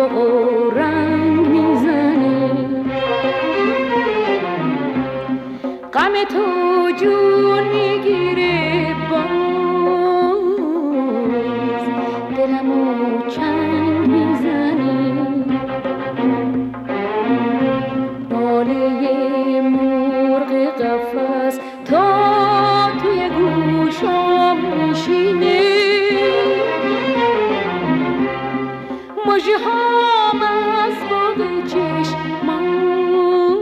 داغ و رنگ میزنه، غم تو جون میگیره، باز دلمو چنگ میزنه، ناله مرغ قفس تا توی گوشم میشینه، مژه‌هام از باغ چشمام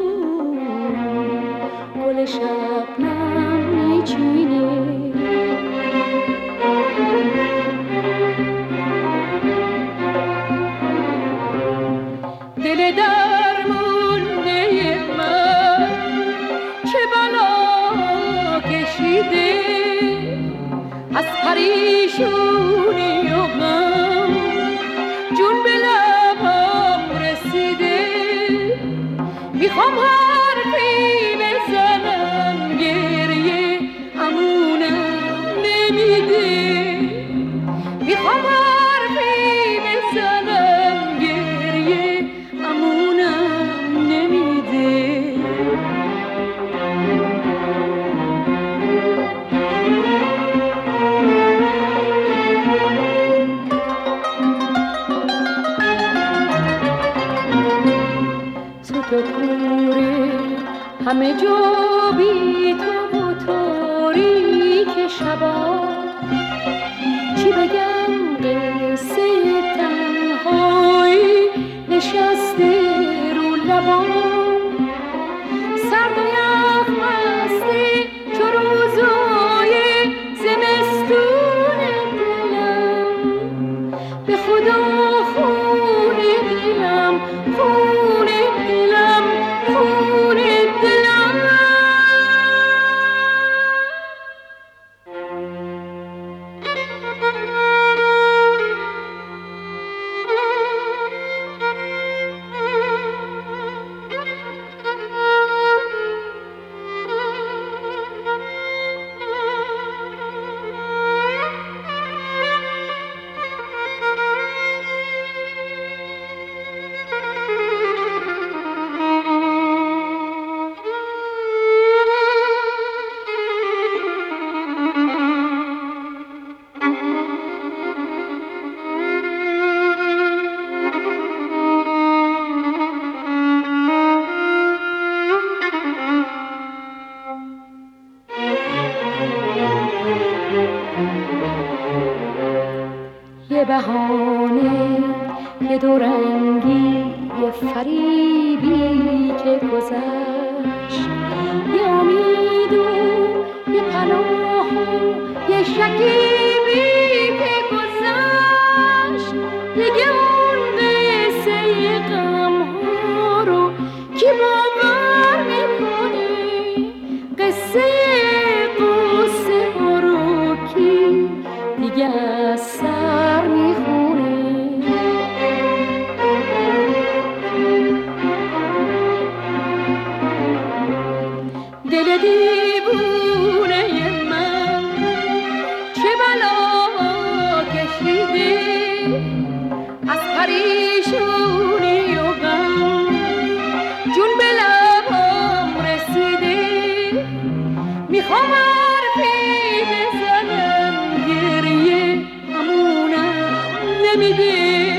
گل شبنم میچینه، دل درمونده من چه بلا کشیده، از پریشونی و غم جون به لبم رسیده، میخوام حرفی بزنم گریه امونم نمیده، میخوام حرفی بزنم گریه امونم نمیده. تو کوره همه جا بی تو و تاریک شبا، چی بگم قصه تنهایی نشسته رو لبام، سرد و یخ مسته چو روزای زمستون دلم، به خدا خون دلم، خون دلم، خون دلم. یه بهانه، یه دورنگی، یه فریبی که گذشت، یه امید و یه پناه و یه شکیبی که گذشت، دیگه اون قصه غم ها رو کی باور میکنه، قصه قصه ها رو کی دیگه از سر میخونه. دل دیوونه من چه بلا کشیده، از پریشونی و غم جون به لبم رسیده، میخوام حرفی بزنم گریه امونم نمیده،